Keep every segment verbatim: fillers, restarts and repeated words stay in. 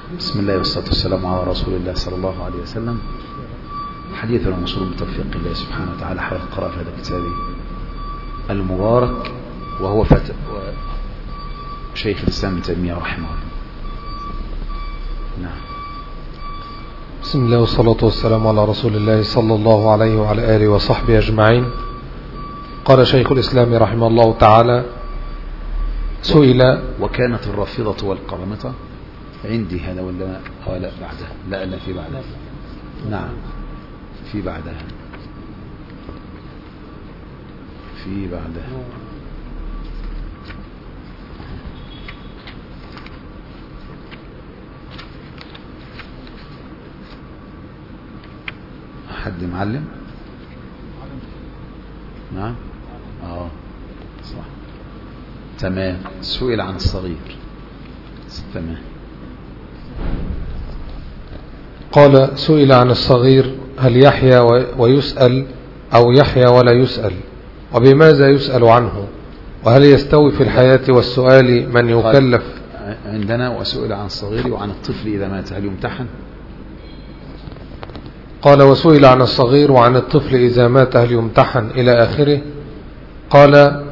بسم الله والصلاة والسلام على رسول الله صلى الله عليه وسلم. حديثنا موصول بتوفيق الله سبحانه وتعالى حول القراءة في هذا الكتاب المبارك، وهو فتح شيخ الإسلام ابن تيمية رحمه الله. نعم. بسم الله والصلاة والسلام على رسول الله صلى الله عليه وعلى آله وصحبه أجمعين. قال شيخ الإسلام رحمه الله تعالى: سئل. وكانت الرافضة والقرامطة عندي هذا ولا ولا بعدها؟ لا لا في بعدها. نعم في بعدها في بعدها حد معلم؟ نعم اه صح تمام. سئل عن الصغير. تمام. قال: سئل عن الصغير هل يحيا ويسأل أو يحيا ولا يسأل، وبماذا يسأل عنه، وهل يستوي في الحياة والسؤال من يكلف؟ عندنا وسئل عن الصغير وعن الطفل إذا مات هل يمتحن؟ قال: وسئل عن الصغير وعن الطفل إذا مات هل يمتحن إلى آخره. قال: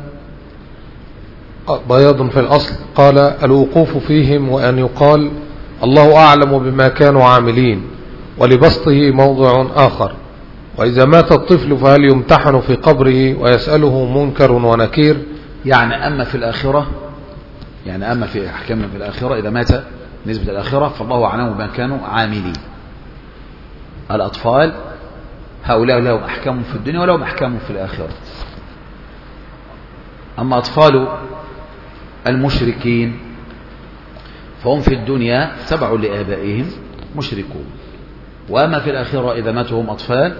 بياض في الأصل. قال: الوقوف فيهم وأن يقال الله أعلم بما كانوا عاملين، ولبسطه موضع آخر. وإذا مات الطفل فهل يمتحن في قبره ويسأله منكر ونكير؟ يعني أما في الآخرة، يعني أما في أحكام في الآخرة إذا مات نسبة الآخرة فالله أعلم بما كانوا عاملين. الأطفال هؤلاء لهم أحكام في الدنيا ولهم أحكام في الآخرة. أما أطفال المشركين فهم في الدنيا تبع لآبائهم مشركون، وأما في الآخرة إذا ماتوا هم أطفال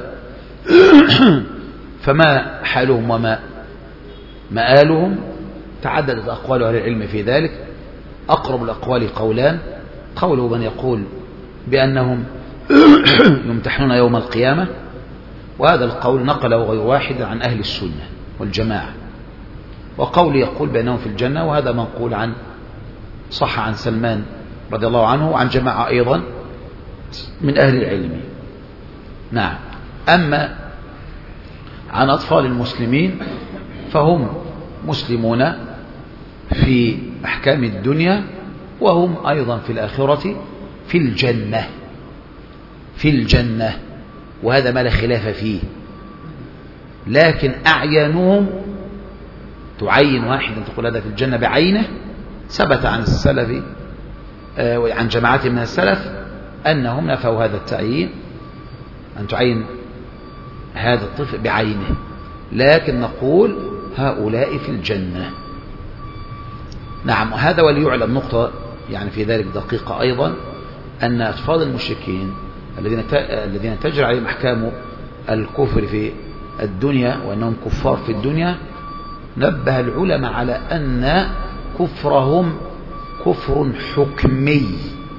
فما حالهم وما مآلهم. تعددت أقوال أهل العلم في ذلك. أقرب الأقوال قولان: قوله من يقول بأنهم يمتحنون يوم القيامة، وهذا القول نقله غير واحد عن أهل السنة والجماعة. وقول يقول بأنهم في الجنة، وهذا منقول عن صح عن سلمان رضي الله عنه وعن جماعة أيضا من أهل العلم. نعم. أما عن أطفال المسلمين فهم مسلمون في أحكام الدنيا، وهم أيضا في الآخرة في الجنة في الجنة وهذا ما لا خلاف فيه. لكن أعيانهم تعين واحدا تقول هذا في الجنة بعينه. ثبت عن السلف وعن جماعات من السلف أنهم نفوا هذا التعيين، أن تعين هذا الطفل بعينه، لكن نقول هؤلاء في الجنة. نعم. هذا وليعلم نقطة يعني في ذلك دقيقة أيضا، أن أطفال المشركين الذين الذين تجري عليهم أحكام الكفر في الدنيا وأنهم كفار في الدنيا، نبه العلماء على أن كفرهم كفر حكمي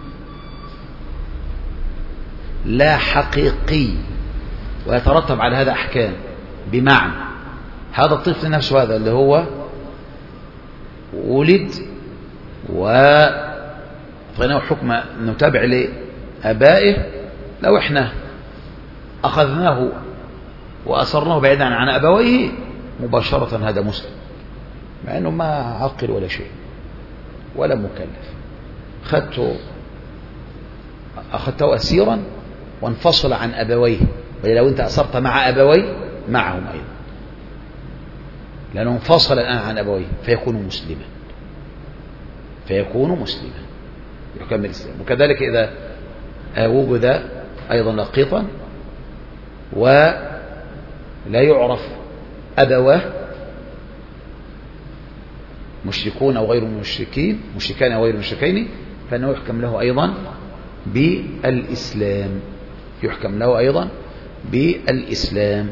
لا حقيقي، ويترتب على هذا أحكام. بمعنى هذا الطفل نفسه هذا اللي هو ولد وأعطيناه حكم أنه تابع لآبائه، لو إحنا أخذناه وأصرناه بعيدا عن أبويه مباشرة هذا مسلم، مع أنه ما عقل ولا شيء ولا مكلف. أخذته أخذته أسيرا وانفصل عن أبويه، ولو أنت أصرت مع أبويه معهم أيضا، لأنه انفصل الآن عن أبويه فيكون مسلما فيكون مسلما يكمل الإسلام. وكذلك إذا وجد أيضا لقيطا ولا يعرف أبواه مشركون أو غير مشركين مشركان أو غير مشركين، فإنه يحكم له أيضا بالإسلام يحكم له أيضا بالإسلام.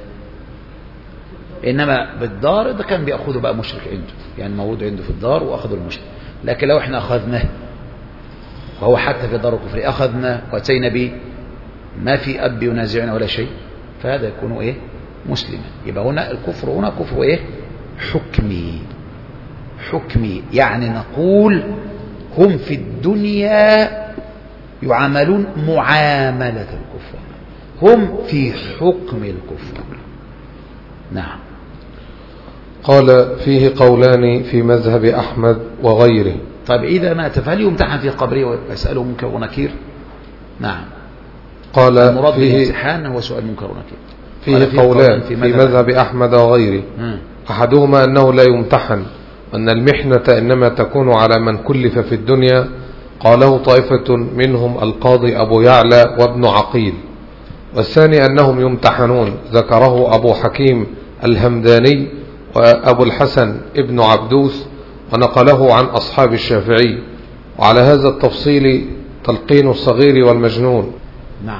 إنما بالدار إذا كان بيأخذه بقى مشرك عنده، يعني موجود عنده في الدار وأخذه المشرك. لكن لو إحنا أخذناه وهو حتى في دار الكفر أخذنا وأتينا به ما في أب ينازعنا ولا شيء، فهذا يكون إيه؟ مسلما. يبقى هنا الكفر هنا كفر إيه؟ حكمي حكمي يعني نقول هم في الدنيا يعاملون معاملة الكفار، هم في حكم الكفار. نعم. قال فيه قولان في مذهب أحمد وغيره. طيب إذا مات فهل يمتحن في قبره ويسأله منكر ونكير؟ نعم. قال المراد فيه بالامتحان هو سؤال منكر ونكير. فيه, فيه قولان في مذهب, في مذهب أحمد وغيره. م. أحدهما أنه لا يمتحن، وأن المحنة إنما تكون على من كلف في الدنيا. قاله طائفة منهم القاضي أبو يعلى وابن عقيل. والثاني أنهم يمتحنون، ذكره أبو حكيم الهمداني وأبو الحسن ابن عبدوس، ونقله عن أصحاب الشافعي. وعلى هذا التفصيل تلقين الصغير والمجنون. نعم.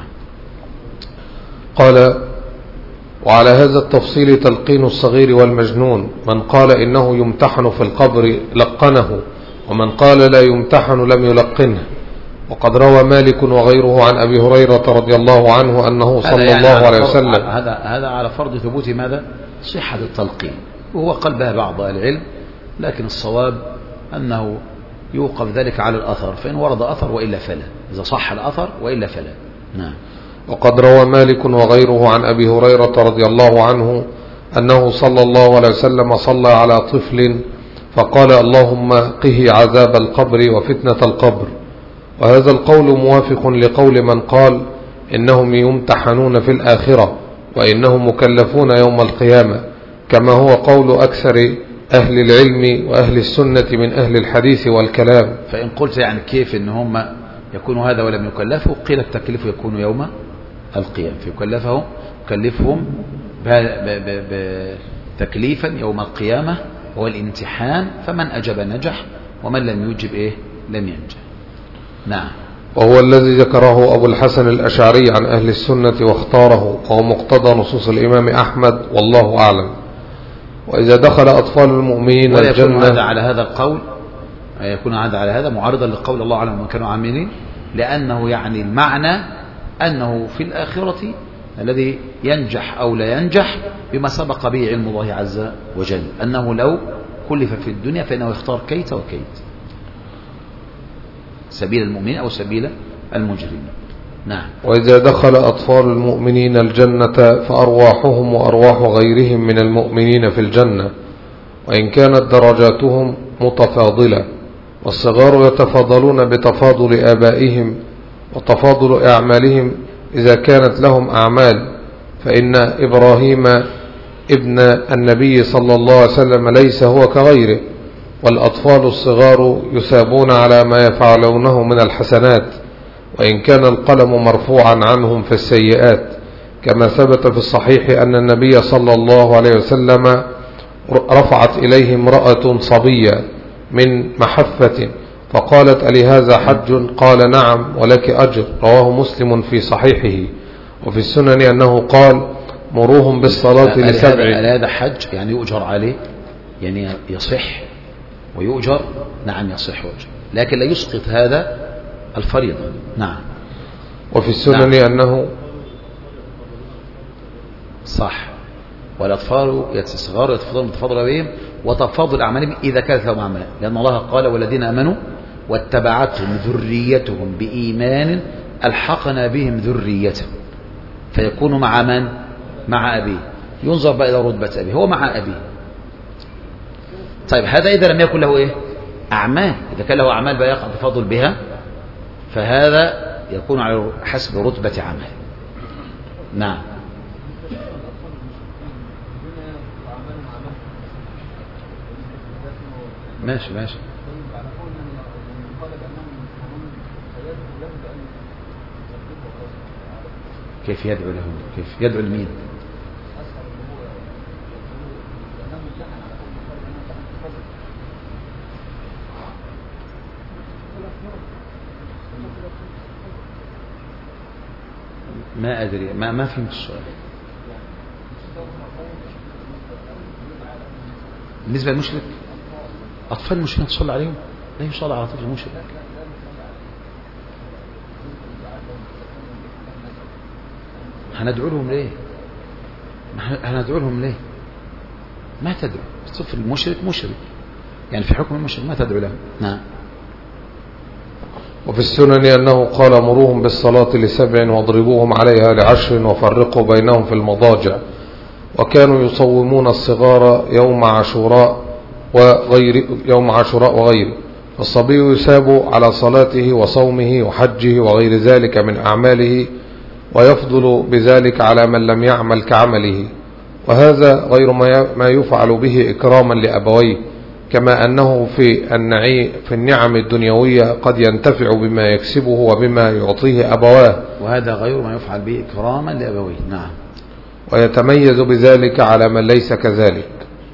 قال وعلى هذا التفصيل تلقين الصغير والمجنون. من قال إنه يمتحن في القبر لقنه، ومن قال لا يمتحن لم يلقنه. وقد روى مالك وغيره عن أبي هريرة رضي الله عنه أنه صلى يعني الله عليه وسلم. هذا هذا على فرض ثبوت ماذا؟ صحة التلقين، وهو قلبها بعض العلم، لكن الصواب أنه يوقف ذلك على الأثر، فإن ورد أثر وإلا فلا، إذا صح الأثر وإلا فلا. نعم. وقد روى مالك وغيره عن أبي هريرة رضي الله عنه أنه صلى الله عليه وسلم صلى على طفل فقال اللهم قه عذاب القبر وفتنة القبر. وهذا القول موافق لقول من قال إنهم يمتحنون في الآخرة وإنهم مكلفون يوم القيامة، كما هو قول أكثر أهل العلم وأهل السنة من أهل الحديث والكلام. فإن قلت يعني كيف إن هم يكونوا هذا ولم يكلفوا، قيل التكليف يكون يوم القيامة، فيكلفهم كلفهم بتكليفا يوم القيامة هو الامتحان، فمن أجب نجح ومن لم يجب إيه لم ينجح. نعم. وهو الذي ذكره أبو الحسن الأشعري عن أهل السنة واختاره، وهو مقتضى نصوص الإمام أحمد والله أعلم. وإذا دخل أطفال المؤمنين الجنة، هذا على هذا القول يكون هذا على هذا معارضا لقول الله أعلم ومن كانوا عاملين، لأنه يعني المعنى أنه في الآخرة الذي ينجح أو لا ينجح بما سبق به علم الله عز وجل، أنه لو كلف في الدنيا فإنه يختار كيت وكيت، سبيل المؤمنين أو سبيل المجرمين. نعم. وإذا دخل أطفال المؤمنين الجنة فأرواحهم وأرواح غيرهم من المؤمنين في الجنة، وإن كانت درجاتهم متفاضلة، والصغار يتفاضلون بتفاضل آبائهم وتفاضل أعمالهم إذا كانت لهم أعمال، فإن إبراهيم ابن النبي صلى الله عليه وسلم ليس هو كغيره. والأطفال الصغار يثابون على ما يفعلونه من الحسنات، وإن كان القلم مرفوعا عنهم في السيئات، كما ثبت في الصحيح أن النبي صلى الله عليه وسلم رفعت إليه امرأة صبية من محفة فقالت ألي هذا حج؟ قال نعم ولك أجر. رواه مسلم في صحيحه. وفي السنن أنه قال مروهم بالصلاة لسبع. هذا حج يعني يؤجر عليه، يعني يصح ويؤجر. نعم يصح ويؤجر، لكن لا يسقط هذا الفريضة. نعم. وفي السنن نعم. أنه صح. والأطفال الصغار يتفضلون تفضل بهم وتفاضل أعمالهم إذا كانت لهم أعمال، لأن الله قال والذين آمنوا واتبعتهم ذريتهم بإيمان ألحقنا بهم ذريتهم، فيكون مع من؟ مع أبيه. ينظر بقى إلى رتبة أبيه، هو مع أبيه. طيب هذا إذا لم يكن له إيه؟ أعمال. إذا كان له أعمال بقى يقع تفاضل بها، فهذا يكون على حسب رتبة عمله. نعم. ماشي ماشي. كيف يدعو لهم؟ كيف يدعو لمين؟ ما أدري، ما ما فهمت السؤال. بالنسبة للمشرك، أطفال المشركين تصلي عليهم؟ لا يصلى على طفل مشرك. هندعو لهم ليه؟ هندعو لهم ليه؟ ما تدعو. الطفل المشرك مشرك، يعني في حكم المشرك ما تدعو له. نعم. وفي السنن أنه قال مروهم بالصلاة لسبع واضربوهم عليها لعشر وفرقوا بينهم في المضاجع. وكانوا يصومون الصغار يوم عاشوراء وغير يوم عاشوراء وغيره. الصبي يساب على صلاته وصومه وحجه وغير ذلك من أعماله، ويفضل بذلك على من لم يعمل كعمله، وهذا غير ما يفعل به إكراما لأبويه، كما أنه في النعي في النعم الدنيوية قد ينتفع بما يكسبه وبما يعطيه أبواه، وهذا غير ما يفعل به إكراما لأبويه. نعم. ويتميز بذلك على من ليس كذلك.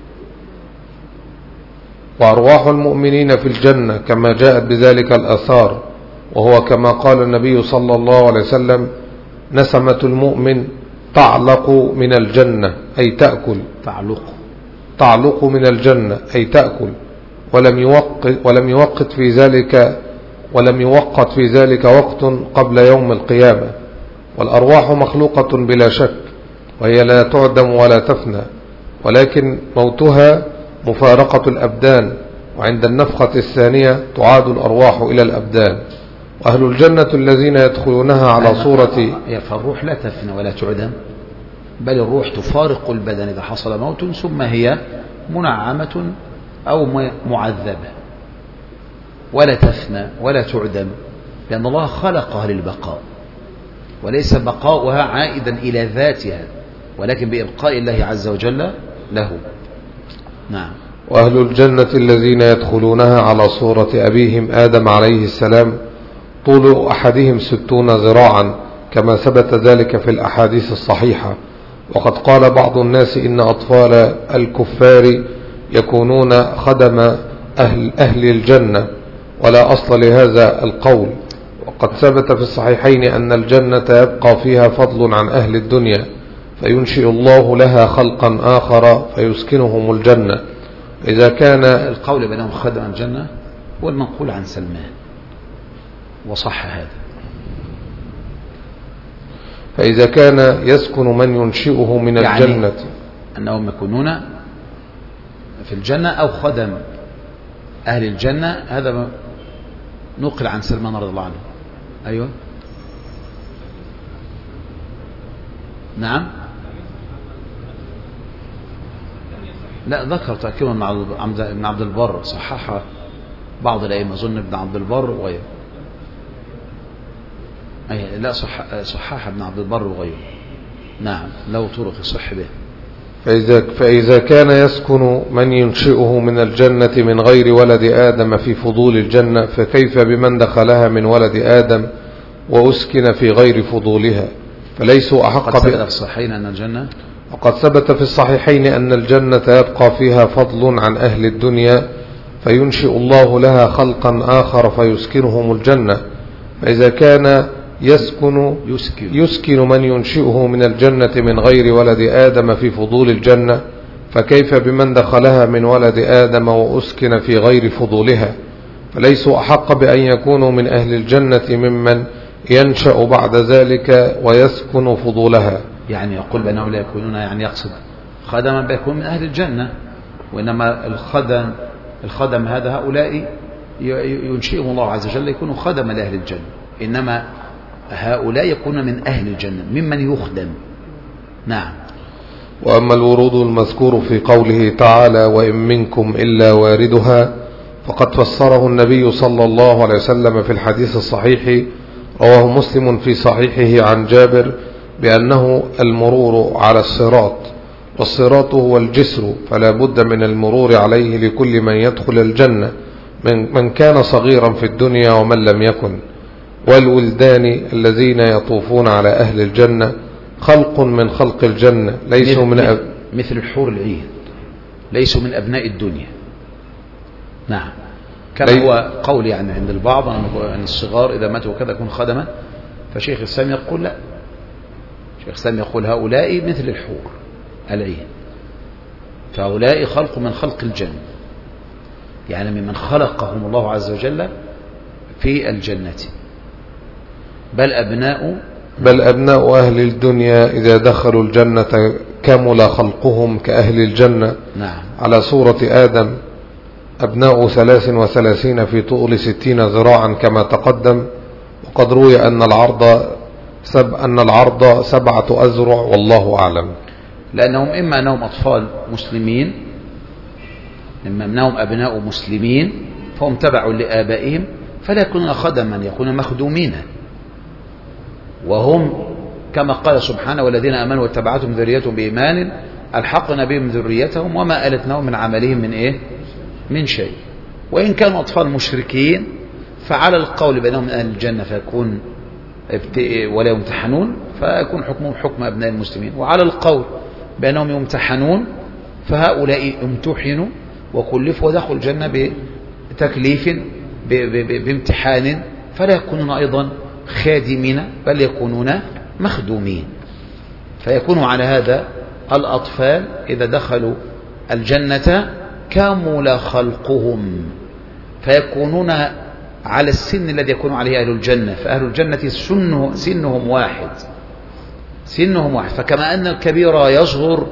وأرواح المؤمنين في الجنة كما جاءت بذلك الآثار، وهو كما قال النبي صلى الله عليه وسلم: نسمة المؤمن تعلق من الجنة أي تأكل تعلق تعلق من الجنة أي تأكل ولم يوقت ولم يوقت في ذلك ولم يوقت في ذلك وقت قبل يوم القيامة. والأرواح مخلوقة بلا شك، وهي لا تعدم ولا تفنى، ولكن موتها مفارقة الأبدان، وعند النفخة الثانية تعاد الأرواح إلى الأبدان. وأهل الجنة الذين يدخلونها على صورة فالروح لا تفنى ولا تعدم، بل الروح تفارق البدن إذا حصل موت، ثم هي منعمة أو معذبة، ولا تفنى ولا تعدم، لأن الله خلقها للبقاء، وليس بقاؤها عائدا إلى ذاتها، ولكن بإبقاء الله عز وجل له. نعم. وأهل الجنة الذين يدخلونها على صورة أبيهم آدم عليه السلام طول أحدهم ستون ذراعا، كما ثبت ذلك في الأحاديث الصحيحة. وقد قال بعض الناس إن أطفال الكفار يكونون خدم أهل, أهل الجنة، ولا أصل لهذا القول. وقد ثبت في الصحيحين أن الجنة يبقى فيها فضل عن أهل الدنيا، فينشئ الله لها خلقا آخر فيسكنهم الجنة. إذا كان القول بأنهم خدم الجنة هو المنقول عن سلمان، وصح هذا. فإذا كان يسكن من ينشئه من يعني الجنة أنهم يكونون في الجنة أو خدم أهل الجنة، هذا نقل عن سلمان رضي الله عنه. أيوة. نعم. لا، ذكر تأكيد ابن عبد البر، صححها بعض الأئمة، أظن ابن عبد البر وغيره. أي لا، صح صححها ابن عبد البر وغيره. نعم، له طرق يصح به. فإذا, فإذا كان يسكن من ينشئه من الجنة من غير ولد آدم في فضول الجنة، فكيف بمن دخلها من ولد آدم وأسكن في غير فضولها؟ فليسوا أحق. قد ثبت في الصحيحين أن الجنة وقد ثبت في الصحيحين أن الجنة يبقى فيها فضل عن أهل الدنيا، فينشئ الله لها خلقا آخر فيسكنهم الجنة. فإذا كان يسكن يسكن, يسكن من ينشئه من الجنة من غير ولد آدم في فضول الجنة، فكيف بمن دخلها من ولد آدم وأسكن في غير فضولها؟ فليسوا أحق بأن يكونوا من أهل الجنة ممن ينشأ بعد ذلك ويسكن فضولها. يعني يقول بأنهم لا يكونون، يعني يقصد خدما بيكون من أهل الجنة، وإنما الخدم الخدم هذا هؤلاء ينشئهم الله عز وجل يكونوا خدما لأهل الجنة، إنما هؤلاء يكونون من أهل الجنة ممن يخدم. نعم. وأما الورود المذكور في قوله تعالى: وإن منكم إلا واردها، فقد فسره النبي صلى الله عليه وسلم في الحديث الصحيح رواه مسلم في صحيحه عن جابر بأنه المرور على الصراط، والصراط هو الجسر، فلا بد من المرور عليه لكل من يدخل الجنة، من, من كان صغيرا في الدنيا ومن لم يكن. والولدان الذين يطوفون على أهل الجنة خلق من خلق الجنة، ليسوا من أب... مثل الحور العين، ليسوا من أبناء الدنيا. نعم. كما لي... هو قول يعني عند البعض أن الصغار إذا ماتوا كذا يكون خدما، فشيخ الإسلام يقول لا، شيخ الإسلام يقول هؤلاء مثل الحور العين، فهؤلاء خلق من خلق الجنة، يعني ممن خلقهم الله عز وجل في الجنة. بل أبناء بل أبناء أهل الدنيا إذا دخلوا الجنة كمل خلقهم كأهل الجنة. نعم. على صورة آدم، أبناء ثلاث وثلاثين في طول ستين ذراعا كما تقدم، وقد روي أن العرض سب أن العرض سبعة أذرع والله أعلم. لأنهم إما أنهم أطفال مسلمين، إما أنهم أبناء مسلمين فهم تبع لآبائهم، فلا يكونون خدما، يكونون مخدومين، وهم كما قال سبحانه والذين آمنوا واتبعتهم ذريتهم بإيمان ألحقنا بهم ذريتهم وما ألتناهم من عملهم من إيه؟ من شيء. وإن كانوا أطفال مشركين فعلى القول بأنهم من أهل الجنة فيكون ولا يمتحنون فيكون حكمهم حكم أبناء المسلمين، وعلى القول بأنهم يمتحنون فهؤلاء امتحنوا وكلفوا ودخلوا الجنة بتكليف بامتحان، فلا يكونون أيضا خادمين بل يكونون مخدومين. فيكون على هذا الأطفال إذا دخلوا الجنة كامل خلقهم، فيكونون على السن الذي يكون عليه أهل الجنة، فأهل الجنة سنه سنهم واحد سنهم واحد فكما أن الكبير يصغر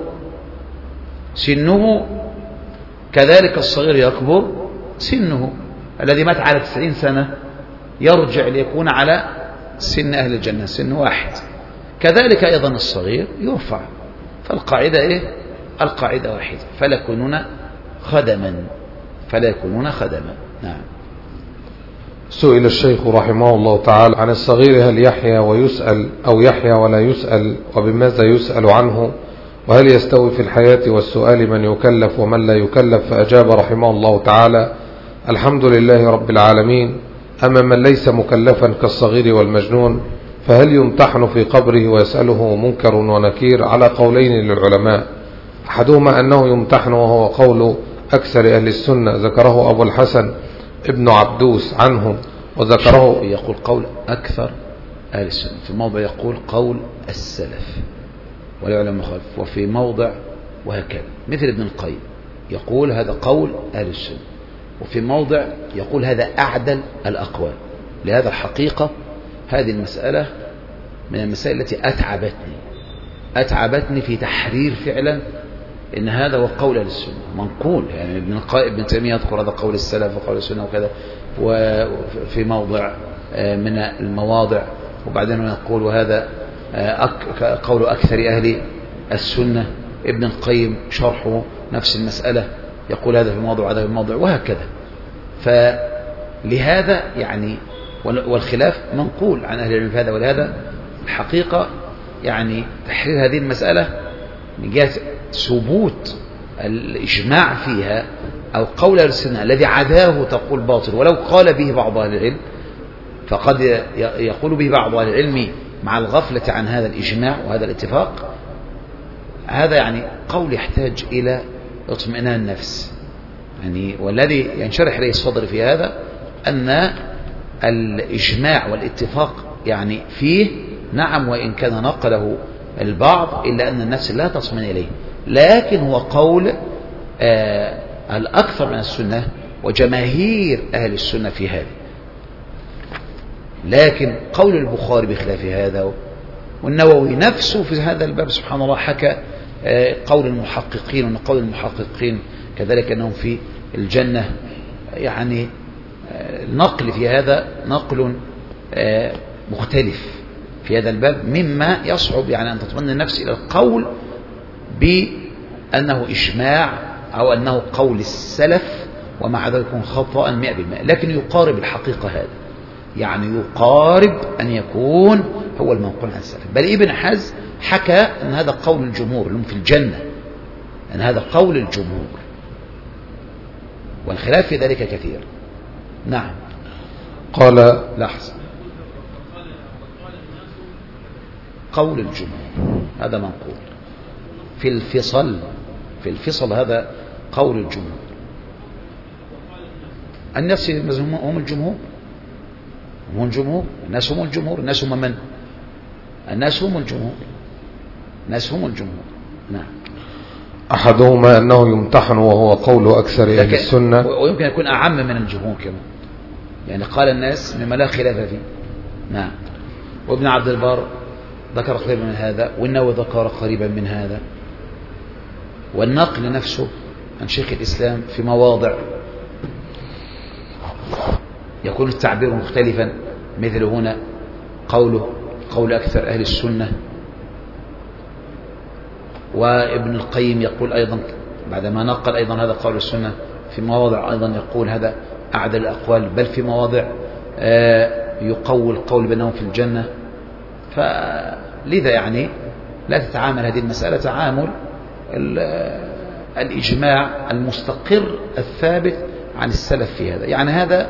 سنه كذلك الصغير يكبر سنه. الذي مات على تسعين سنة يرجع ليكون على سن أهل الجنة، سن واحد. كذلك أيضا الصغير يرفع، فالقاعدة إيه؟ القاعدة واحدة، فلا يكونون خدما فلا يكونون خدما. نعم. سئل الشيخ رحمه الله تعالى عن الصغير هل يحيا ويسأل أو يحيا ولا يسأل، وبماذا يسأل عنه، وهل يستوي في الحياة والسؤال من يكلف ومن لا يكلف؟ فأجاب رحمه الله تعالى: الحمد لله رب العالمين. أما من ليس مكلفا كالصغير والمجنون فهل يمتحن في قبره ويسأله منكر ونكير؟ على قولين للعلماء، أحدهما أنه يمتحن وهو قول أكثر أهل السنة، ذكره أبو الحسن ابن عبدوس عنهم، وذكره يقول قول أكثر أهل السنة، في موضع يقول قول السلف ولا يعلم مخالف، وفي موضع وهكذا، مثل ابن القيم يقول هذا قول أهل السنة، وفي موضع يقول هذا أعدل الأقوال. لهذا الحقيقة هذه المسألة من المسائل التي أتعبتني أتعبتني في تحرير فعلا إن هذا هو قول أهل السنة منقول. يعني ابن القيم ابن تيمية يذكر هذا قول السلف وقول السنة وكذا، وفي موضع من المواضع، وبعدين يقول وهذا قول أكثر أهل السنة. ابن القيم شرحه نفس المسألة، يقول هذا في موضوع وهذا في موضوع وهكذا. فلهذا يعني والخلاف منقول عن أهل العلم في هذا، ولهذا الحقيقة يعني تحرير هذه المسألة من جهة ثبوت الإجماع فيها أو قول أهل السنة الذي عداه تقول باطل، ولو قال به بعض أهل العلم فقد يقول به بعض أهل العلم مع الغفلة عن هذا الإجماع وهذا الاتفاق. هذا يعني قول يحتاج إلى اطمئنان النفس يعني، والذي ينشرح إليه الصدر في هذا أن الإجماع والاتفاق يعني فيه نعم، وإن كان نقله البعض إلا أن النفس لا تطمئن إليه، لكن هو قول آه الأكثر من السنة وجماهير أهل السنة في هذا. لكن قول البخاري بخلاف هذا، والنووي نفسه في هذا الباب سبحان الله حكى آه قول المحققين، وأن قول المحققين كذلك أنهم في الجنة. يعني آه النقل في هذا نقل آه مختلف في هذا الباب، مما يصعب يعني أن تطمئن النفس إلى القول بأنه إجماع أو أنه قول السلف، ومع ذلك يكون خطأ مئة بالمئة، لكن يقارب الحقيقة هذا، يعني يقارب أن يكون هو المنقول عن السلف. بل ابن حزم حكى أن هذا قول الجمهور لهم في الجنة، أن هذا قول الجمهور، والخلاف في ذلك كثير. نعم. قال لحظة، قول الجمهور هذا منقول في الفصل في الفصل هذا قول الجمهور. الناس هم الجمهور، هم الجمهور، الناس هم الجمهور، الناس هم من؟ الناس هم الجمهور، الناس هم الجمهور. نعم. أحدهما أنه يمتحن وهو قول أكثر أهل السنة، ويمكن يكون أعم من الجمهور كمان، يعني قال الناس مما لا خلاف فيه. نعم. وابن عبد البر ذكر قريبا من هذا، والنووي ذكر قريبا من هذا، والنقل نفسه عن شيخ الإسلام في مواضع يكون التعبير مختلفا، مثل هنا قوله قول أكثر أهل السنة. وابن القيم يقول أيضا بعدما نقل أيضا هذا قول السنة في مواضع أيضا يقول هذا أعدل الأقوال، بل في مواضع يقول قول بأنهم في الجنة. فلذا يعني لا تتعامل هذه المسألة تعامل الإجماع المستقر الثابت عن السلف في هذا. يعني هذا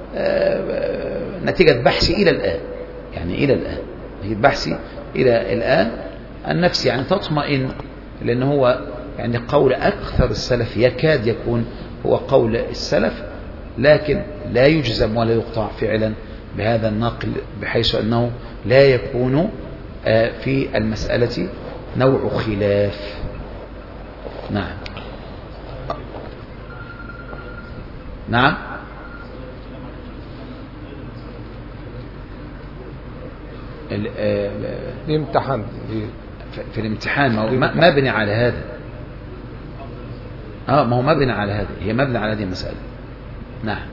نتيجة بحثي إلى الآن، يعني إلى الآن نتيجة بحثي إلى الآن النفس يعني تطمئن، لأن هو يعني قول أكثر السلف يكاد يكون هو قول السلف، لكن لا يجزم ولا يقطع فعلا بهذا النقل، بحيث أنه لا يكون في المسألة نوع خلاف. نعم نعم الامتحان في الامتحان ما مبني على هذا. اه ما هو مبني على هذا، هي مبني على هذه المسألة. نعم.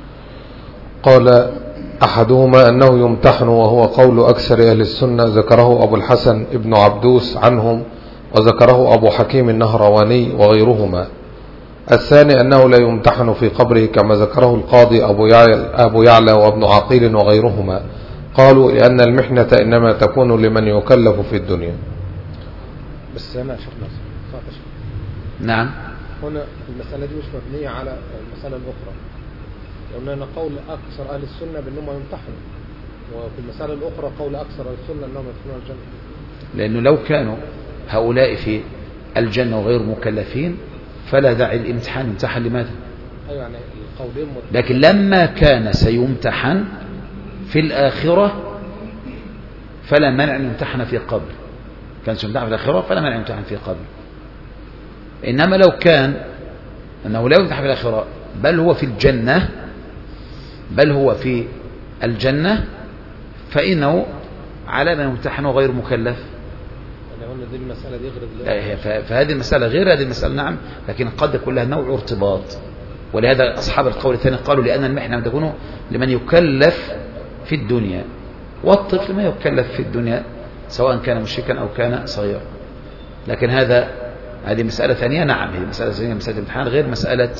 قال أحدهما أنه يمتحن وهو قول أكثر أهل السنة، ذكره أبو الحسن ابن عبدوس عنهم، وذكره أبو حكيم النهرواني وغيرهما. الثاني أنه لا يمتحن في قبره كما ذكره القاضي أبو يعلى, أبو يعلى وابن عقيل وغيرهما، قالوا لأن المحنة إنما تكون لمن يكلف في الدنيا. بس أنا شفنا نعم هنا المسألة دي مش مبنية على المسألة الأخرى، لأننا قول أكثر أهل السنة بأنهم يمتحنوا، وفي المسألة الأخرى قول أكثر أهل السنة أنهم يدخلون الجنة. لأنه لو كانوا هؤلاء في الجنة وغير مكلفين فلا داعي الامتحان. امتحن لماذا؟ أيوة يعني القولين مت... لكن لما كان سيمتحن في الآخرة فلا منع أن يمتحن في قبر، كان سيمتحن في الآخرة فلا منع أن يمتحن في قبر. إنما لو كان أنه لا يمتحن في الآخرة بل هو في الجنة بل هو في الجنة فإنه على من يمتحن غير مكلف. دي المسألة دي غير فهذه المسألة غير هذه المسألة. نعم، لكن قد يكون لها نوع ارتباط، ولهذا أصحاب القول الثاني قالوا لأن المحنة تكون لمن يكلف في الدنيا، والطفل ما يكلف في الدنيا سواء كان مشركا أو كان صغيرا. لكن هذا هذه مسألة ثانية. نعم هي مسألة ثانية، مسألة الامتحان غير مسألة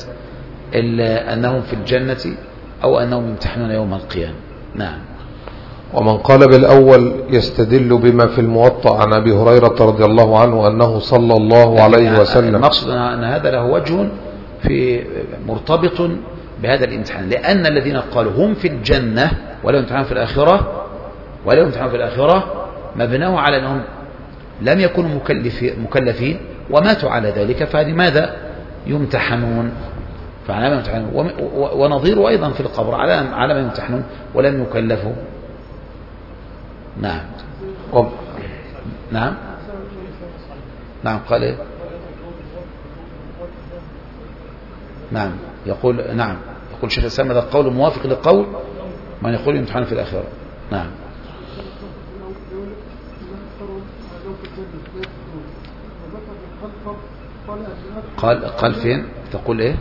أنهم في الجنة أو أنهم يمتحنون يوم القيامة. نعم. ومن قال بالأول يستدل بما في الموطأ عن أبي هريرة رضي الله عنه أنه صلى الله عليه وسلم. المقصد أن هذا له وجه في مرتبط بهذا الامتحان، لأن الذين قالوا هم في الجنة ولا يمتحنون في الآخرة ولا يمتحنون في الآخرة مبناه على أنهم لم يكونوا مكلفين وماتوا على ذلك، فلماذا يمتحنون؟ فعلى ما يمتحنون. ونظيره أيضا في القبر على ما يمتحنون ولم يكلفوا. نعم. نعم نعم قال إيه؟ نعم يقول نعم يقول شيخ الإسلام هذا القول موافق للقول من يقول يمتحن في الآخرة. نعم. قال قال فين تقول ايه؟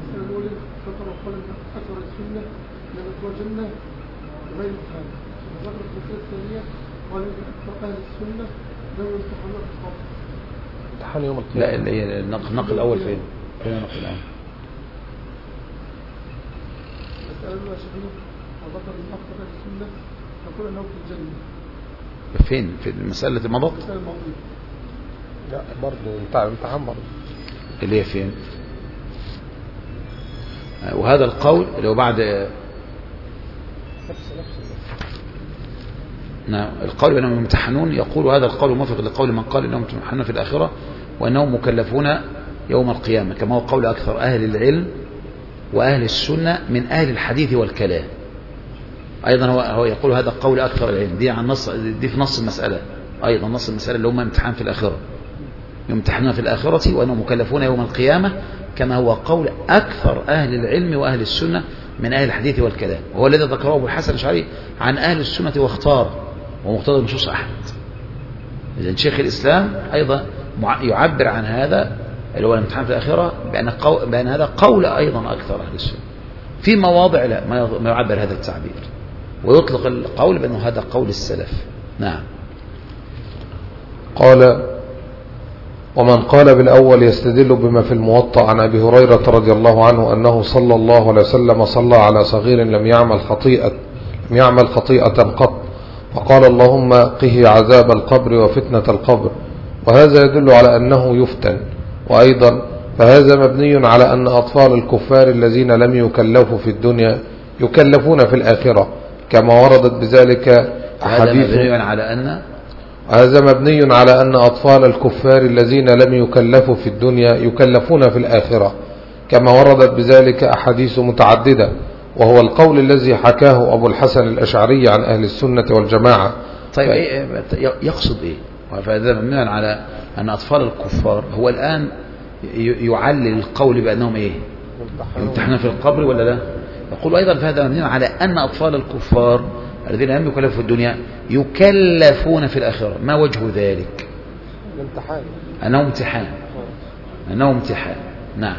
امتحان يوم القيامة. لا النقل الأول فين؟ فين النقل الأول؟ فين؟ في المسألة المضت؟ لا برضه امتحان برضه. اللي هي فين؟ وهذا القول اللي هو بعد نفس نفس نعم القول بأنهم يمتحنون، يقول هذا القول موافق لقول من قال أنهم يمتحنون في الآخرة وأنهم مكلفون يوم القيامة، كما هو قول أكثر أهل العلم وأهل السنة من أهل الحديث والكلام. أيضا هو, هو يقول هذا قول أكثر العلم، دي عن نص، دي في نص المسألة أيضا، نص المسألة اللي هم امتحان في الآخرة، يمتحنون في الآخرة وأنهم مكلفون يوم القيامة، كما هو قول أكثر أهل العلم وأهل السنة من أهل الحديث والكلام، وهو الذي ذكره أبو الحسن الأشعري عن أهل السنة واختار ومقتضى نصوص أحمد. إذن شيخ الإسلام أيضا يعبر عن هذا اللي هو الامتحان في الآخرة بأن, قو... بأن هذا قول أيضا أكثر أهل السنة، في مواضع لا ما يعبر هذا التعبير، ويطلق القول بأنه هذا قول السلف. نعم. قال: ومن قال بالأول يستدل بما في الموطأ عن أبي هريرة رضي الله عنه أنه صلى الله عليه وسلم صلى على صغير لم يعمل خطيئة لم يعمل خطيئة قط، فقال اللهم قه عذاب القبر وفتنة القبر، وهذا يدل على أنه يفتن. وأيضا فهذا مبني على أن أطفال الكفار الذين لم يكلفوا في الدنيا يكلفون في الآخرة، كما وردت بذلك أحاديث. هذا مبني على أن هذا مبني على أن أطفال الكفار الذين لم يكلفوا في الدنيا يكلفون في الآخرة، كما وردت بذلك أحاديث متعددة، وهو القول الذي حكاه أبو الحسن الأشعري عن أهل السنة والجماعة. طيب ف... يقصد إيه؟ فهذا مبني على أن أطفال الكفار، هو الآن يعلل القول بأنهم إيه؟ يمتحنون في القبر ولا لا؟ يقول أيضا فهذا مبني على أن أطفال الكفار الذين لم يكلفوا في الدنيا يكلفون في الآخرة. ما وجه ذلك؟ الامتحان. أنه امتحان أنه امتحان نعم.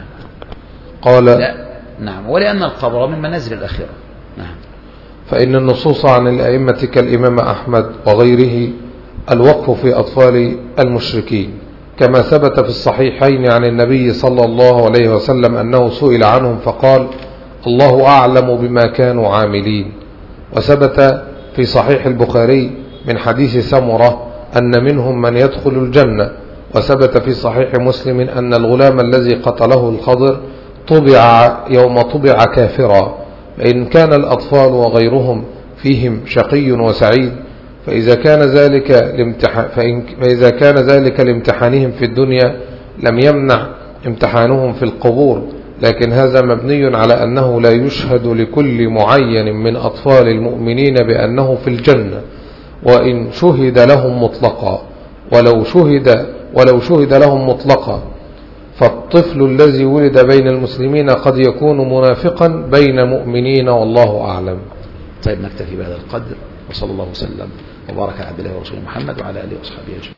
قال لا. نعم. ولأن القبر من منازل الآخرة. نعم. فإن النصوص عن الأئمة كالإمام أحمد وغيره الوقف في أطفال المشركين، كما ثبت في الصحيحين عن النبي صلى الله عليه وسلم أنه سئل عنهم فقال الله أعلم بما كانوا عاملين. وثبت في صحيح البخاري من حديث سمرة أن منهم من يدخل الجنة. وثبت في صحيح مسلم أن الغلام الذي قتله الخضر طبع يوم طبع كافرا. فإن كان الأطفال وغيرهم فيهم شقي وسعيد، فإذا كان ذلك لامتحان فإذا كان ذلك لامتحانهم في الدنيا لم يمنع امتحانهم في القبور، لكن هذا مبني على أنه لا يشهد لكل معين من أطفال المؤمنين بأنه في الجنة، وإن شهد لهم مطلقا ولو شهد ولو شهد لهم مطلقا فالطفل الذي ولد بين المسلمين قد يكون منافقا بين مؤمنين، والله أعلم. طيب نكتفي بهذا القدر، وصلى الله وسلم وبارك على عبد الله ورسوله محمد وعلى آله وصحبه أجمعين.